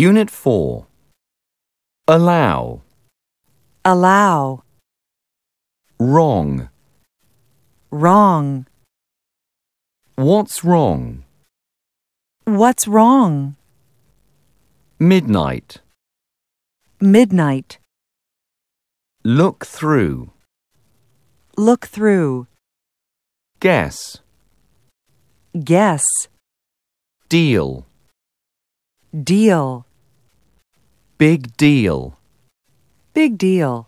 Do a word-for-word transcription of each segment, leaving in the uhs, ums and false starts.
Unit four. Allow. Allow. Wrong. Wrong. What's wrong? What's wrong? Midnight. Midnight. Look through. Look through. Guess. Guess. Deal. Deal. Big deal. Big deal.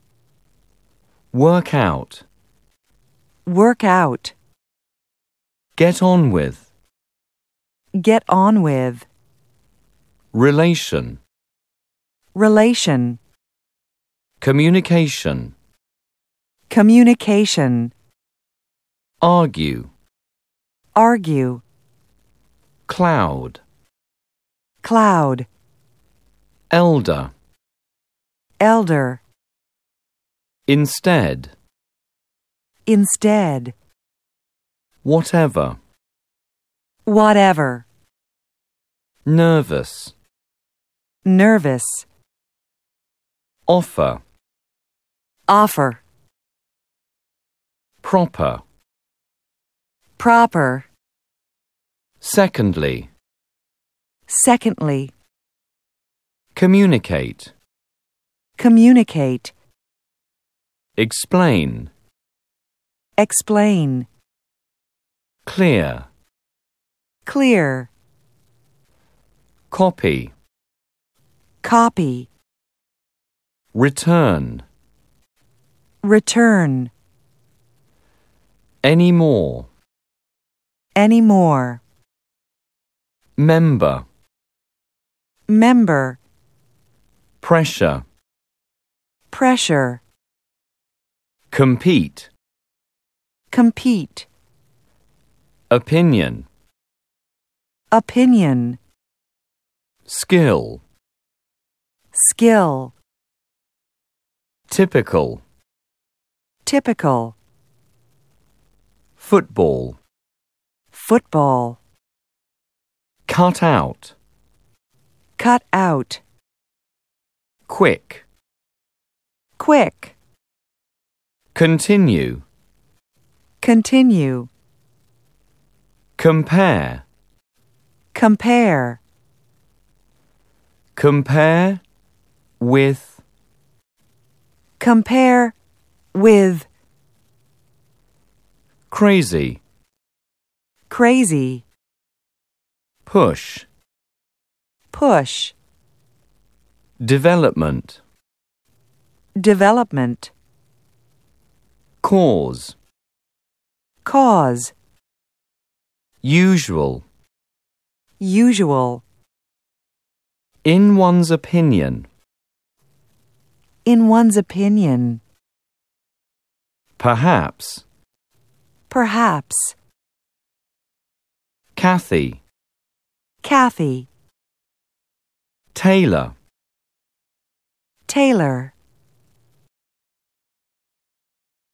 Work out. Work out. Get on with. Get on with. Relation. Relation. Communication. Communication. Argue. Argue. Cloud. Cloud. Elder. Elder. Instead. Instead. Whatever. Whatever. Nervous. Nervous. Offer. Offer. Proper. Proper. Secondly. Secondly. Communicate. Communicate. Explain. Explain. Clear. Clear. Copy. Copy. Return. Return. Any more. Any more. Member. Member. Pressure. Pressure. Compete. Compete. Opinion. Opinion. Skill. Skill. Typical. Typical. Football. Football. Cut out. Cut out. Quick. Quick. Continue. Continue. Compare. Compare. Compare with. Compare with. Crazy. Crazy. Push. Push. Development. Development. Cause. Cause. Usual. Usual. In one's opinion. In one's opinion. Perhaps. Perhaps. Kathy. Kathy. Tailor. Tailor.